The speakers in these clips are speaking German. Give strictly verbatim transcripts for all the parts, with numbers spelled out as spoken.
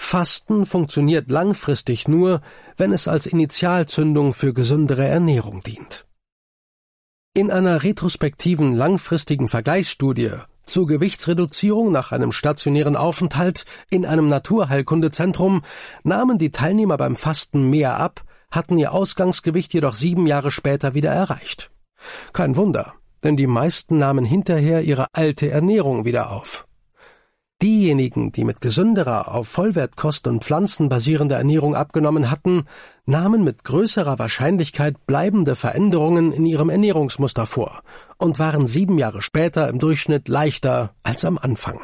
Fasten funktioniert langfristig nur, wenn es als Initialzündung für gesündere Ernährung dient. In einer retrospektiven langfristigen Vergleichsstudie zur Gewichtsreduzierung nach einem stationären Aufenthalt in einem Naturheilkundezentrum nahmen die Teilnehmer beim Fasten mehr ab, hatten ihr Ausgangsgewicht jedoch sieben Jahre später wieder erreicht. Kein Wunder, denn die meisten nahmen hinterher ihre alte Ernährung wieder auf. Diejenigen, die mit gesünderer, auf Vollwertkost und Pflanzen basierender Ernährung abgenommen hatten, nahmen mit größerer Wahrscheinlichkeit bleibende Veränderungen in ihrem Ernährungsmuster vor und waren sieben Jahre später im Durchschnitt leichter als am Anfang.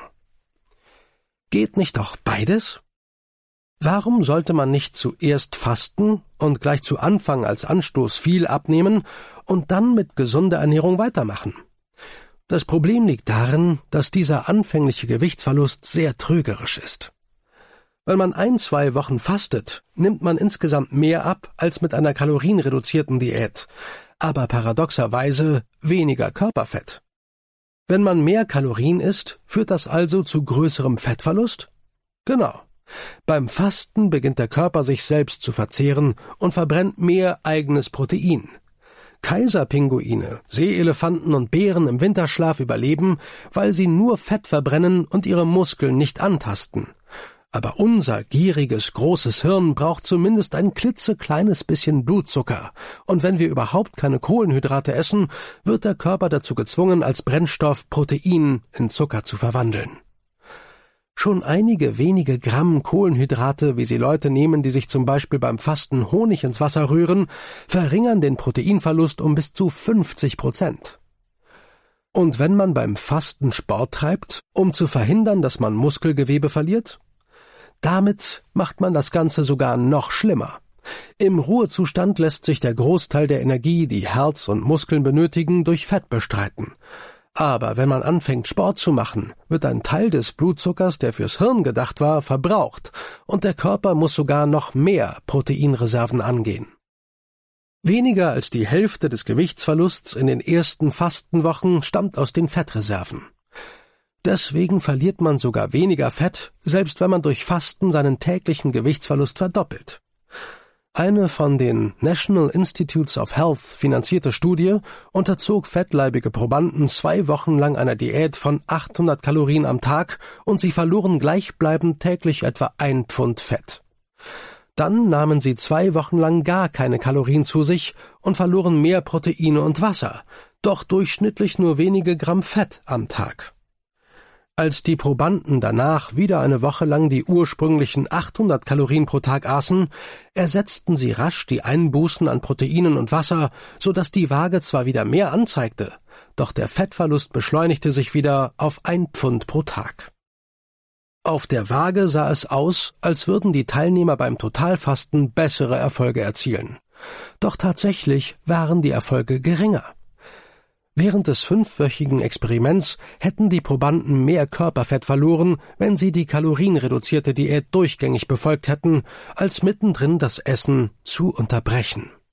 Geht nicht auch beides? Warum sollte man nicht zuerst fasten und gleich zu Anfang als Anstoß viel abnehmen und dann mit gesunder Ernährung weitermachen? Das Problem liegt darin, dass dieser anfängliche Gewichtsverlust sehr trügerisch ist. Wenn man ein, zwei Wochen fastet, nimmt man insgesamt mehr ab als mit einer kalorienreduzierten Diät, aber paradoxerweise weniger Körperfett. Wenn man mehr Kalorien isst, führt das also zu größerem Fettverlust? Genau. Beim Fasten beginnt der Körper sich selbst zu verzehren und verbrennt mehr eigenes Protein. Kaiserpinguine, Seeelefanten und Bären im Winterschlaf überleben, weil sie nur Fett verbrennen und ihre Muskeln nicht antasten. Aber unser gieriges, großes Hirn braucht zumindest ein klitzekleines bisschen Blutzucker, und wenn wir überhaupt keine Kohlenhydrate essen, wird der Körper dazu gezwungen, als Brennstoff Protein in Zucker zu verwandeln. Schon einige wenige Gramm Kohlenhydrate, wie sie Leute nehmen, die sich zum Beispiel beim Fasten Honig ins Wasser rühren, verringern den Proteinverlust um bis zu fünfzig Prozent. Und wenn man beim Fasten Sport treibt, um zu verhindern, dass man Muskelgewebe verliert? Damit macht man das Ganze sogar noch schlimmer. Im Ruhezustand lässt sich der Großteil der Energie, die Herz und Muskeln benötigen, durch Fett bestreiten. Aber wenn man anfängt, Sport zu machen, wird ein Teil des Blutzuckers, der fürs Hirn gedacht war, verbraucht, und der Körper muss sogar noch mehr Proteinreserven angehen. Weniger als die Hälfte des Gewichtsverlusts in den ersten Fastenwochen stammt aus den Fettreserven. Deswegen verliert man sogar weniger Fett, selbst wenn man durch Fasten seinen täglichen Gewichtsverlust verdoppelt. Eine von den National Institutes of Health finanzierte Studie unterzog fettleibige Probanden zwei Wochen lang einer Diät von achthundert Kalorien am Tag und sie verloren gleichbleibend täglich etwa ein Pfund Fett. Dann nahmen sie zwei Wochen lang gar keine Kalorien zu sich und verloren mehr Proteine und Wasser, doch durchschnittlich nur wenige Gramm Fett am Tag. Als die Probanden danach wieder eine Woche lang die ursprünglichen achthundert Kalorien pro Tag aßen, ersetzten sie rasch die Einbußen an Proteinen und Wasser, so dass die Waage zwar wieder mehr anzeigte, doch der Fettverlust beschleunigte sich wieder auf ein Pfund pro Tag. Auf der Waage sah es aus, als würden die Teilnehmer beim Totalfasten bessere Erfolge erzielen. Doch tatsächlich waren die Erfolge geringer. Während des fünfwöchigen Experiments hätten die Probanden mehr Körperfett verloren, wenn sie die kalorienreduzierte Diät durchgängig befolgt hätten, als mittendrin das Essen zu unterbrechen.